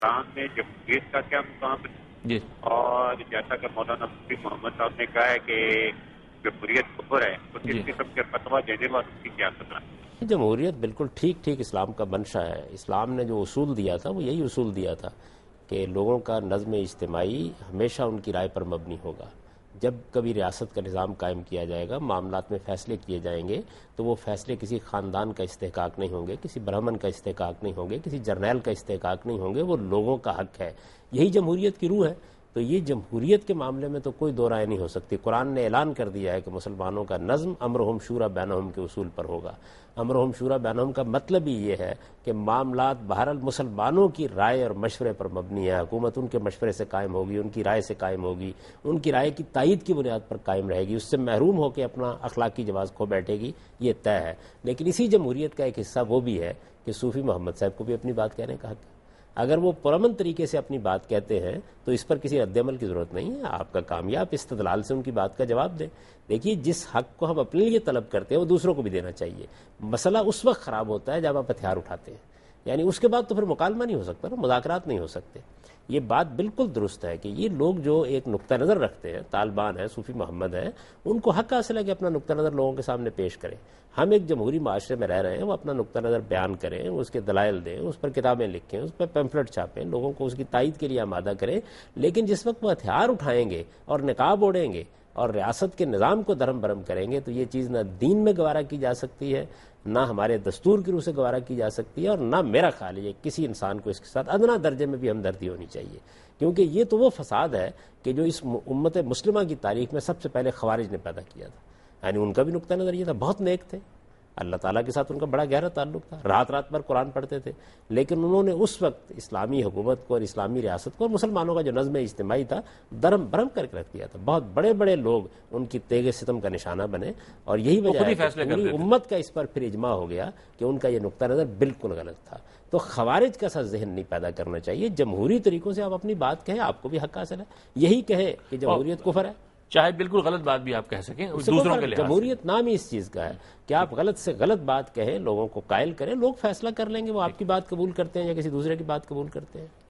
اسلام میں جمہوریت کا کیا مقام ہے؟ جی اور جیسا کہ مولانا مفتی محمد صاحب نے کہا ہے کہ جمہوریت کفر ہے، تو اس قسم کے فتویٰ دینے والوں کی کیا خطرہ ہے؟ جمہوریت بالکل ٹھیک اسلام کا منشا ہے. اسلام نے جو اصول دیا تھا وہ یہی اصول دیا تھا کہ لوگوں کا نظم اجتماعی ہمیشہ ان کی رائے پر مبنی ہوگا. جب کبھی ریاست کا نظام قائم کیا جائے گا، معاملات میں فیصلے کیے جائیں گے تو وہ فیصلے کسی خاندان کا استحقاق نہیں ہوں گے، کسی برہمن کا استحقاق نہیں ہوں گے، کسی جرنیل کا استحقاق نہیں ہوں گے، وہ لوگوں کا حق ہے. یہی جمہوریت کی روح ہے. تو یہ جمہوریت کے معاملے میں تو کوئی دو رائے نہیں ہو سکتی. قرآن نے اعلان کر دیا ہے کہ مسلمانوں کا نظم امرہم شورا بینہم کے اصول پر ہوگا. امرہم شورا بینہم کا مطلب ہی یہ ہے کہ معاملات بہرحال مسلمانوں کی رائے اور مشورے پر مبنی ہے. حکومت ان کے مشورے سے قائم ہوگی، ان کی رائے سے قائم ہوگی، ان کی رائے کی تائید کی بنیاد پر قائم رہے گی. اس سے محروم ہو کے اپنا اخلاقی جواز کھو بیٹھے گی، یہ طے ہے. لیکن اسی جمہوریت کا ایک حصہ وہ بھی ہے کہ صوفی محمد صاحب کو بھی اپنی بات کہنے کا حق ہے. اگر وہ پرامن طریقے سے اپنی بات کہتے ہیں تو اس پر کسی رد عمل کی ضرورت نہیں ہے. آپ کا کام یا آپ استدلال سے ان کی بات کا جواب دیں. دیکھیے، جس حق کو ہم اپنے لیے طلب کرتے ہیں وہ دوسروں کو بھی دینا چاہیے. مسئلہ اس وقت خراب ہوتا ہے جب آپ ہتھیار اٹھاتے ہیں، یعنی اس کے بعد تو پھر مکالمہ نہیں ہو سکتا نا، مذاکرات نہیں ہو سکتے. یہ بات بالکل درست ہے کہ یہ لوگ جو ایک نقطہ نظر رکھتے ہیں، طالبان ہیں، صوفی محمد ہیں، ان کو حق حاصل ہے کہ اپنا نقطہ نظر لوگوں کے سامنے پیش کریں. ہم ایک جمہوری معاشرے میں رہ رہے ہیں، وہ اپنا نقطہ نظر بیان کریں، اس کے دلائل دیں، اس پر کتابیں لکھیں، اس پر پیمفلٹ چھاپیں، لوگوں کو اس کی تائید کے لیے آمادہ کریں. لیکن جس وقت وہ ہتھیار اٹھائیں گے اور نقاب اوڑھیں گے اور ریاست کے نظام کو درہم برہم کریں گے تو یہ چیز نہ دین میں گوارا کی جا سکتی ہے، نہ ہمارے دستور کی روح سے گوارا کی جا سکتی ہے، اور نہ میرا خیال ہے کسی انسان کو اس کے ساتھ ادنا درجے میں بھی ہمدردی ہونی چاہیے. کیونکہ یہ تو وہ فساد ہے کہ جو اس امت مسلمہ کی تاریخ میں سب سے پہلے خوارج نے پیدا کیا تھا. یعنی ان کا بھی نقطہ نظر یہ تھا، بہت نیک تھے، اللہ تعالیٰ کے ساتھ ان کا بڑا گہرا تعلق تھا، رات رات بھر قرآن پڑھتے تھے، لیکن انہوں نے اس وقت اسلامی حکومت کو اور اسلامی ریاست کو اور مسلمانوں کا جو نظم اجتماعی تھا درہم برہم کر کے رکھ دیا تھا. بہت بڑے بڑے لوگ ان کی تیغ ستم کا نشانہ بنے، اور یہی وجہ ہے کہ پوری امت کا اس پر پھر اجماع ہو گیا کہ ان کا یہ نقطہ نظر بالکل غلط تھا. تو خوارج کا سا ذہن نہیں پیدا کرنا چاہیے. جمہوری طریقوں سے آپ اپنی بات کہیں، آپ کو بھی حق حاصل ہے. یہی کہیں کہ جمہوریت کفر ہے، چاہے بالکل غلط بات بھی آپ کہہ سکیں دوسروں کے لحاظ سے. جمہوریت نام ہی اس چیز کا ہے کہ آپ غلط سے غلط بات کہیں، لوگوں کو قائل کریں، لوگ فیصلہ کر لیں گے وہ آپ کی بات قبول کرتے ہیں یا کسی دوسرے کی بات قبول کرتے ہیں.